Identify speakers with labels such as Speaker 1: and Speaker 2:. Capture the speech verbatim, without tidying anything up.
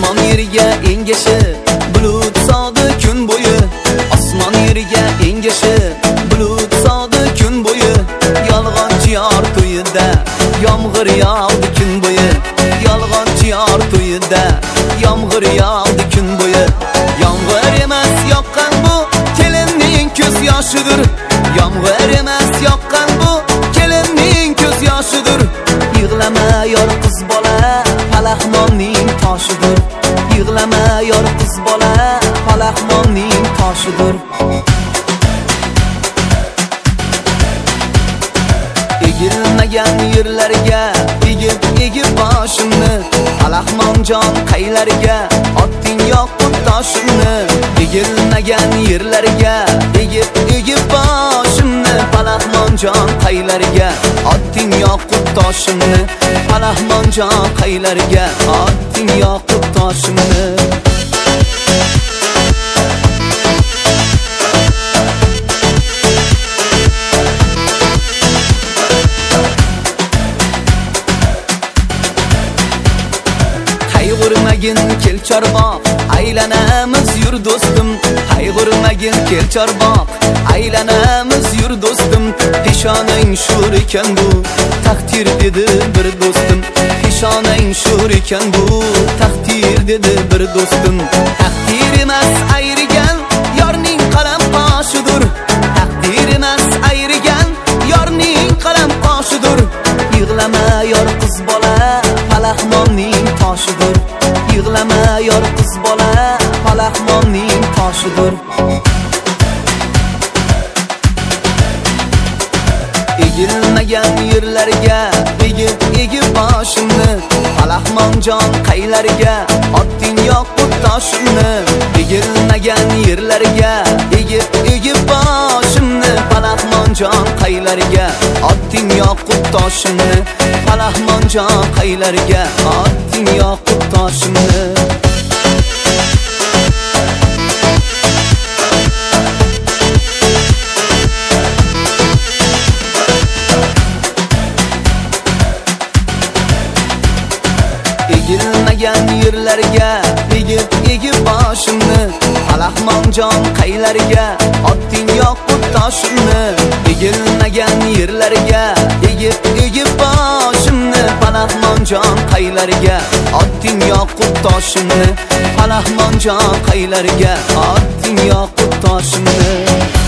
Speaker 1: Osmon yerga engashib bulut sog'di kun bo'yi. Osmon yerga engashib bulut sog'di kun bo'yi. Yolg'onchi yor to'yida yomg'ir yog'di kun bo'yi. Yolg'onchi yor to'yida yomg'ir yog'di kun bo'yi. Yomg'ir emas yoqqan bu kelinning ko'z yoshidir. Yomg'ir emas yoqqan bu kelinning ko'z yoshidir. Yig'lama yor qiz bola, Palaxmonning toshidir. Yig'lama yor qiz bola, Palaxmonning toshidir. Egilmagan yerlarga egib egib boshimni, Palaxmonjon qaylarga otding yoqut toshimni. Egilmagan yerlarga egib egib boshimni, Palaxmonjon qaylarga otding yoqut toshimni. Palaxmonjon qaylarga otding yoqut toshimni. Qayg'urmagin kel chorboq, aylanamiz yur do'stim. Qayg'urmagin kel chorboq, aylanamiz yur do'stim. Peshonang shur ekan bu, taqdir dedi bir do'stim. Peshonang shur ekan bu, taqdir dedi bir do'stim. Taqdir emas ayrigan yorning qalam qoshidir. Taqdir emas ayrigan yorning qalam qoshidir. Yig'lama yor qiz bola, Palaxmonning toshidir. Yig'lama yor qiz bola, Palaxmonning toshidir. Egilmagan yerlarga egib egib boshimni, Palaxmonjon qaylarga otding yoqut toshimni. Egilmagan yerlarga egib egib boshimni, Palaxmonjon qaylarga otding yoqut toshimni. Palaxmonjon qaylarga otding yoqut toshimni. Egilmagan yerlarga egib egib boshimni, Palaxmonjon qaylarga otding yoqut toshimni. Egilmagan yerlarga egib egib boshimni, Palaxmonjon qaylarga otding yoqut toshimni. Palaxmonjon qaylarga otding yoqut toshimni.